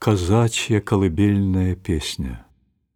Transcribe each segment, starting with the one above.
Казачья колыбельная песня.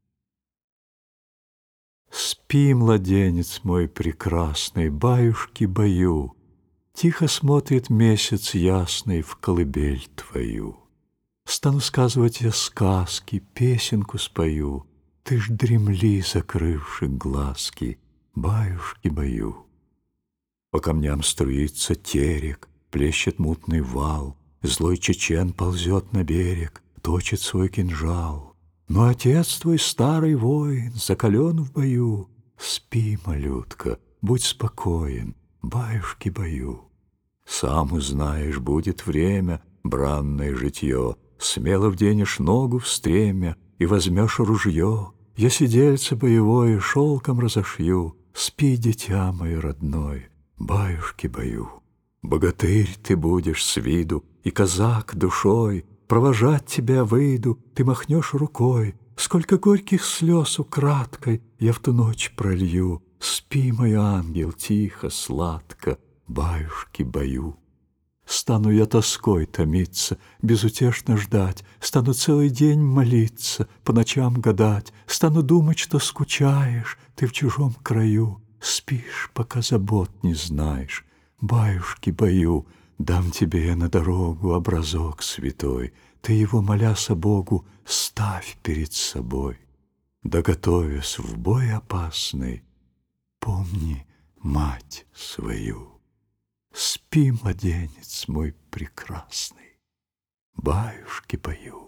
Спи, младенец мой прекрасный, баюшки-баю, Тихо смотрит месяц ясный в колыбель твою. Стану сказывать я сказки, песенку спою, Ты ж дремли, закрывши глазки, баюшки-баю. По камням струится терек, плещет мутный вал, Злой чечен ползет на берег, точит свой кинжал. Но отец твой, старый воин, закален в бою. Спи, малютка, будь спокоен, баюшки-баю. Сам узнаешь, будет время, бранное житье, Смело вденешь ногу в стремя и возьмешь ружье. Я сидельце боевое шелком разошью. Спи, дитя мое родное, баюшки-баю. Богатырь ты будешь с виду и казак душой, Провожать тебя выйду, ты махнешь рукой. Сколько горьких слез украдкой я в ту ночь пролью. Спи, мой ангел, тихо, сладко, баюшки-баю. Стану я тоской томиться, безутешно ждать, Стану целый день молиться, по ночам гадать, Стану думать, что скучаешь ты в чужом краю. Спишь, пока забот не знаешь, баюшки-баю. Дам тебе я на дорогу образок святой, Ты его, моляся Богу, ставь перед собой. Да, готовясь в бой опасный, помни мать свою. Спи, младенец мой прекрасный, баюшки-баю.